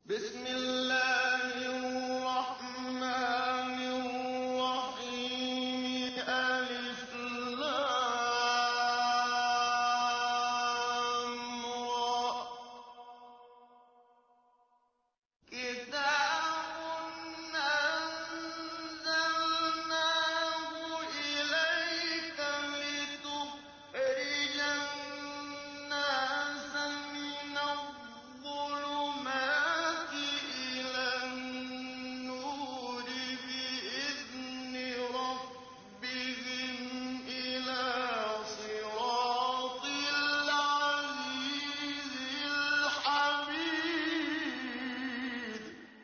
بسم الله الرحمن الرحیم. الف لام را. کتاب انزلناه الیک لتخرج الناس من الظلمات إلى النور بإذن ربهم إلى صراط العزيز الحمید.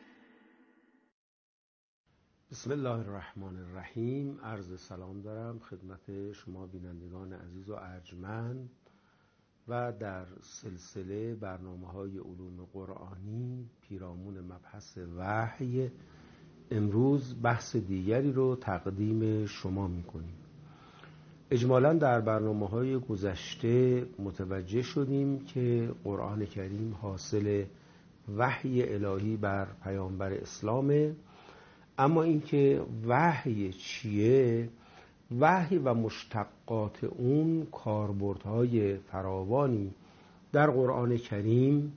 بسم الله الرحمن الرحیم. عرض سلام دارم خدمت شما بینندگان عزیز و ارجمند و در سلسله برنامه‌های علوم قرآنی پیرامون مبحث وحی امروز بحث دیگری رو تقدیم شما می‌کنیم. اجمالاً در برنامه‌های گذشته متوجه شدیم که قرآن کریم حاصل وحی الهی بر پیامبر اسلامه، اما اینکه وحی چیه، وحی و مشتقات اون کاربردهای فراوانی در قرآن کریم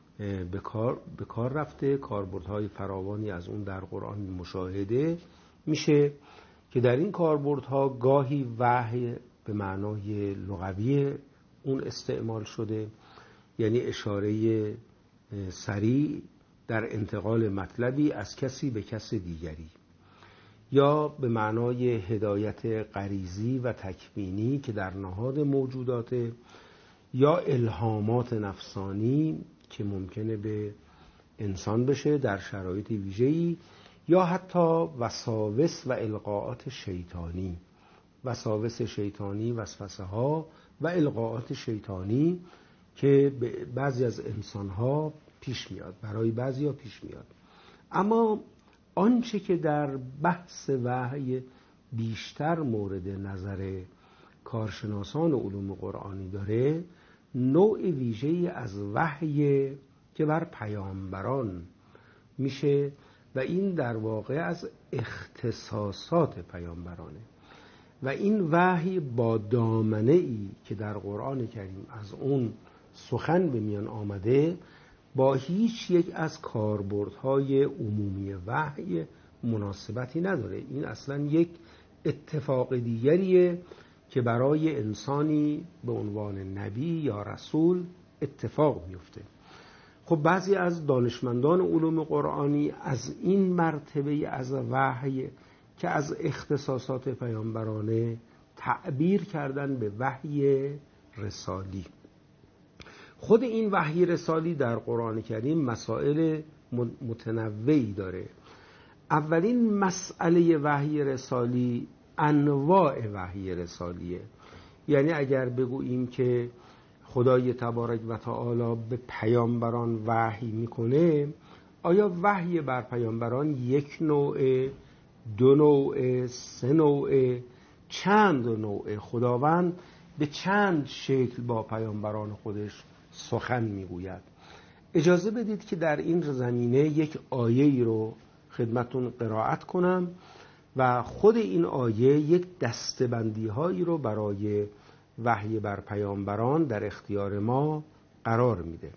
به کار رفته، کاربردهای فراوانی از اون در قرآن مشاهده میشه که در این کاربردها گاهی وحی به معنای لغوی اون استعمال شده، یعنی اشاره سریع در انتقال مطلبی از کسی به کس دیگری، یا به معنای هدایت غریزی و تکوینی که در نهاد موجودات، یا الهامات نفسانی که ممکنه به انسان بشه در شرایط ویژه‌ای، یا حتی وساوس و القاءات شیطانی، وساوس شیطانی، وسوسه ها و القاءات شیطانی که به بعضی از انسان‌ها پیش میاد، برای بعضیا پیش میاد. اما آنچه که در بحث وحی بیشتر مورد نظر کارشناسان علوم قرآنی داره، نوع ویژه‌ای از وحی که بر پیامبران میشه و این در واقع از اختصاصات پیامبرانه و این وحی با دامنه‌ای که در قرآن کریم از اون سخن به میان آمده با هیچ یک از کاربردهای عمومی وحی مناسبتی نداره. این اصلا یک اتفاق دیگریه که برای انسانی به عنوان نبی یا رسول اتفاق میفته. خب بعضی از دانشمندان علوم قرآنی از این مرتبه از وحی که از اختصاصات پیامبرانه تعبیر کردن به وحی رسالی. خود این وحی رسالی در قرآن کریم مسائل متنوعی داره. اولین مسئله وحی رسالی انواع وحی رسالیه، یعنی اگر بگوییم که خدای تبارک و تعالی به پیامبران وحی میکنه، آیا وحی بر پیامبران یک نوعه، دو نوعه، سه نوعه، چند نوعه؟ خداوند به چند شکل با پیامبران خودش سخن میگوید؟ اجازه بدید که در این زمینه یک آیه‌ای رو خدمتون قرائت کنم و خود این آیه یک دسته‌بندی‌هایی رو برای وحی بر پیامبران در اختیار ما قرار میده.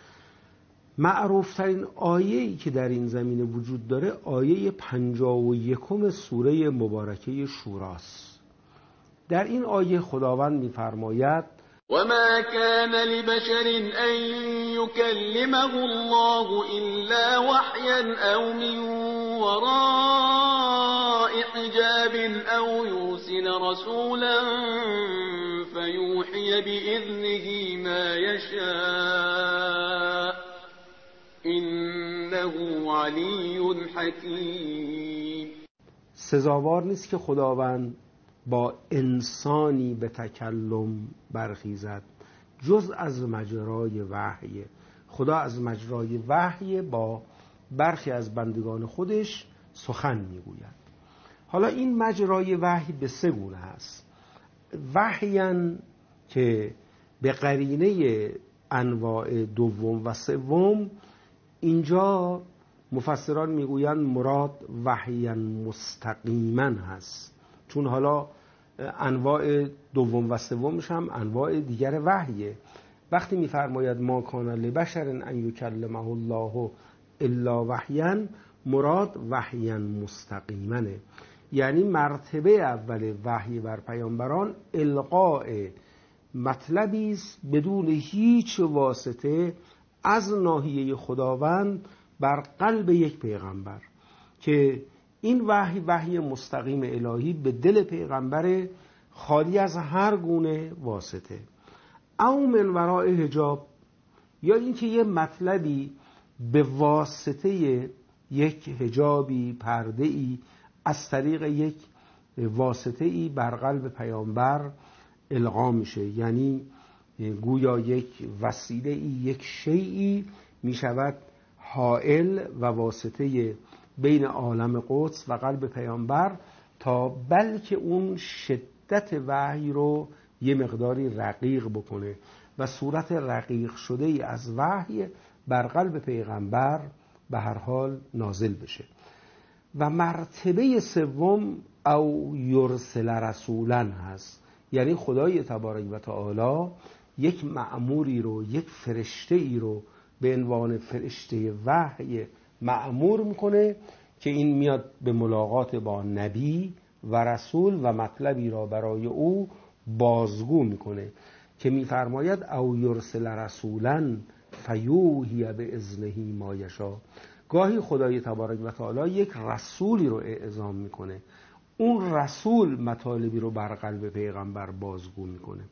معروفترین آیه‌ای که در این زمینه وجود داره آیه 51 سوره مبارکه شوراست. در این آیه خداوند می‌فرماید: وما كان لبشر أن يكلمه الله إلا وحيا أو من وراء حجاب أو يرسل رسولا فيوحي بإذنه ما يشاء إنه علي حكيم. سزاوار نیست که خداوند با انسانی به تکلم برخیزد جز از مجرای وحی. خدا از مجرای وحی با برخی از بندگان خودش سخن میگوید. حالا این مجرای وحی به سه گونه است. وحیاً که به قرینه انواع دوم و سوم اینجا مفسران میگویند مراد وحیا مستقیما هست، چون حالا انواع دوم و سومش هم انواع دیگر وحیه. وقتی میفرماید ما کان لبشر ان یکلمه الله الا وحیا، مراد وحیا مستقیما، یعنی مرتبه اول وحی بر پیامبران القاء مطلبی است بدون هیچ واسطه از ناحیه خداوند بر قلب یک پیغمبر، که این وحی مستقیم الهی به دل پیغمبر خالی از هر گونه واسطه. او من وراء حجاب، یا اینکه یه مطلبی به واسطه یک حجابی، پرده‌ای، از طریق یک واسطه‌ای بر قلب پیامبر القا میشه، یعنی گویا یک وسیله‌ای، یک شیئی میشود حائل و واسطه بین عالم قدس و قلب پیامبر، تا بلکه اون شدت وحی رو یه مقداری رقیق بکنه و صورت رقیق شده ای از وحی بر قلب پیغمبر به هر حال نازل بشه. و مرتبه سوم او یرسل رسولا هست، یعنی خدای تبارک و تعالی یک مأموری رو، یک فرشته ای رو به عنوان فرشته وحی مأمور میکنه که این میاد به ملاقات با نبی و رسول و مطلبی را برای او بازگو میکنه، که میفرماید او یرسل رسولا فیوحی باذنه ما یشاء. گاهی خدای تبارک و تعالی یک رسولی رو اعزام میکنه، اون رسول مطالبی رو بر قلب پیغمبر بازگو میکنه.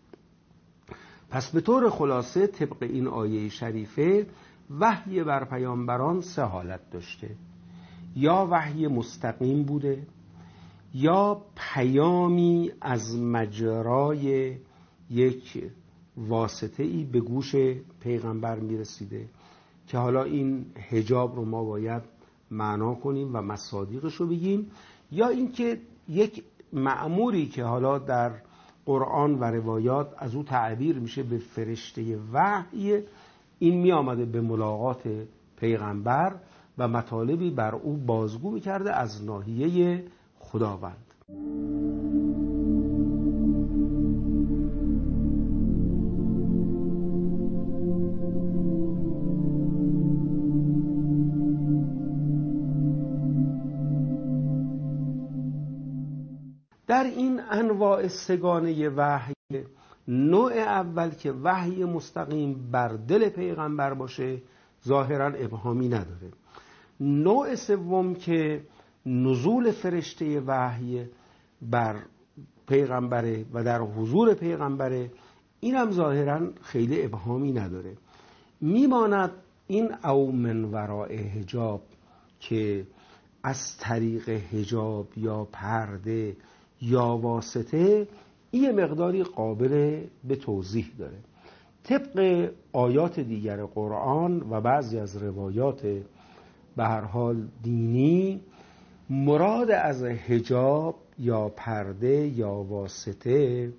پس به طور خلاصه طبق این آیه شریفه وحی بر پیامبران سه حالت داشته: یا وحی مستقیم بوده، یا پیامی از مجرای یک واسطه‌ای به گوش پیغمبر میرسیده، که حالا این حجاب رو ما باید معنا کنیم و مصادیقش رو بگیم، یا اینکه یک مأموری که حالا در قرآن و روایات از او تعبیر میشه به فرشته وحی، این می آمده به ملاقات پیغمبر و مطالبی بر او بازگو میکرده از ناحیه خداوند. در این انواع سگانه وحی، نوع اول که وحی مستقیم بر دل پیغمبر باشه ظاهراً ابهامی نداره. نوع سوم که نزول فرشته وحی بر پیغمبره و در حضور پیغمبره، این هم ظاهراً خیلی ابهامی نداره. میماند این او من وراء حجاب که از طریق حجاب یا پرده یا واسطه، این مقداری قابل به توضیح داره. طبق آیات دیگر قرآن و بعضی از روایات به هر حال دینی، مراد از حجاب یا پرده یا واسطه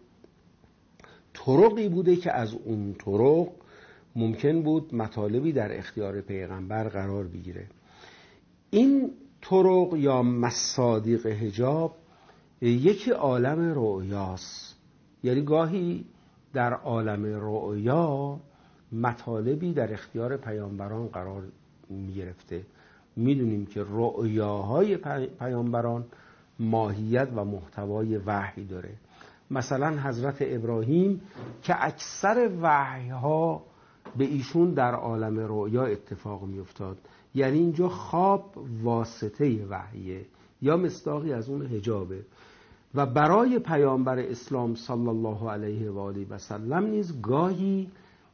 طرقی بوده که از اون طرق ممکن بود مطالبی در اختیار پیغمبر قرار بگیره. این طرق یا مصادیق حجاب یکی عالم رؤیاست، یعنی گاهی در عالم رؤیا مطالبی در اختیار پیامبران قرار می گرفته. میدونیم که رؤیاهای پیامبران ماهیت و محتوای وحی داره. مثلا حضرت ابراهیم که اکثر وحیها به ایشون در عالم رؤیا اتفاق می افتاد، یعنی اینجا خواب واسطه وحیه یا مصداقی از اون حجابه. و برای پیامبر اسلام صلی الله علیه و آله و سلم نیز گاهی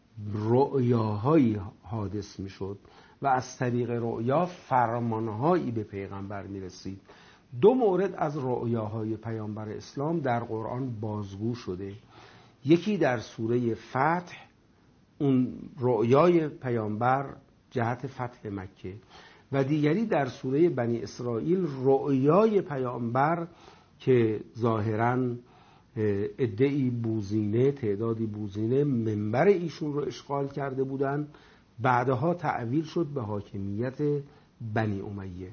رؤیاهایی حادث می شد و از طریق رؤیا فرمانهایی به پیغمبر می رسید. دو مورد از رؤیاهای پیامبر اسلام در قرآن بازگو شده. یکی در سوره فتح، اون رؤیای پیامبر جهت فتح مکه، و دیگری در سوره بنی اسرائیل رؤیای پیامبر که ظاهراً عده‌ای بوزینه، تعدادی بوزینه منبر ایشون رو اشغال کرده بودن بعدها تعویل شد به حاکمیت بنی امیه.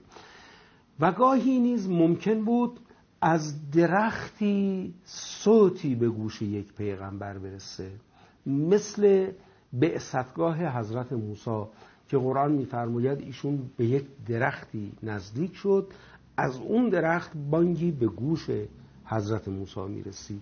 و گاهی نیز ممکن بود از درختی صوتی به گوش یک پیغمبر برسه، مثل بعثتگاه حضرت موسی که قرآن می‌فرماید ایشون به یک درختی نزدیک شد، از اون درخت بانگی به گوش حضرت موسی میرسید.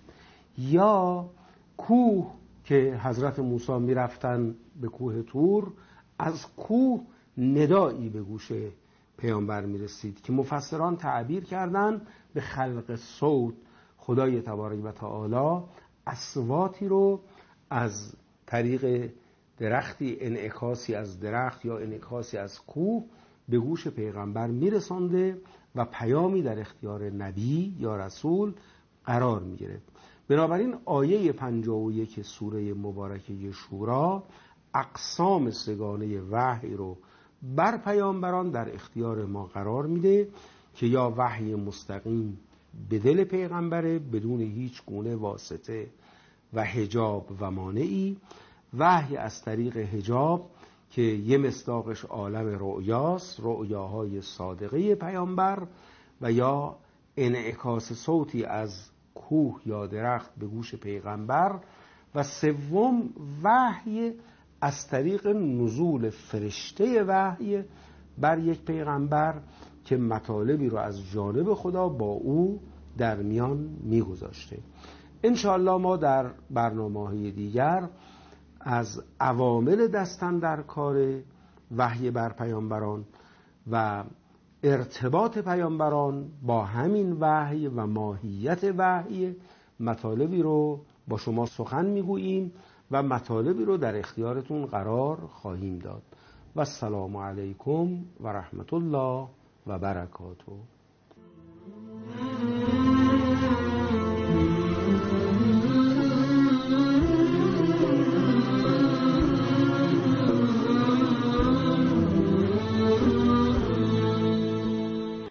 یا کوه که حضرت موسی میرفتن به کوه طور، از کوه ندایی به گوش پیامبر میرسید که مفسران تعبیر کردن به خلق صوت. خدای تبارک و تعالی اصواتی رو از طریق درختی، انعکاسی از درخت یا انعکاسی از کوه به گوش پیغمبر میرسانده و پیامی در اختیار نبی یا رسول قرار میگرفت. بنابراین آیه 51 سوره مبارکه شورا اقسام سگانه وحی رو بر پیامبران در اختیار ما قرار میده که یا وحی مستقیم به دل پیغمبره بدون هیچ گونه واسطه و حجاب و مانعی، وحی از طریق حجاب که یه مصداقش عالم رؤیاست، رؤیاهای صادقه پیامبر، و یا انعکاس صوتی از کوه یا درخت به گوش پیغمبر، و سوم وحی از طریق نزول فرشته وحی بر یک پیغمبر که مطالبی رو از جانب خدا با او در میان میگذاشته. انشاءالله ما در برنامه‌های دیگر از عوامل دستن در کار وحی بر پیامبران و ارتباط پیامبران با همین وحی و ماهیت وحی مطالبی رو با شما سخن میگوییم و مطالبی رو در اختیارتون قرار خواهیم داد. و السلام علیکم و رحمت الله و برکاته.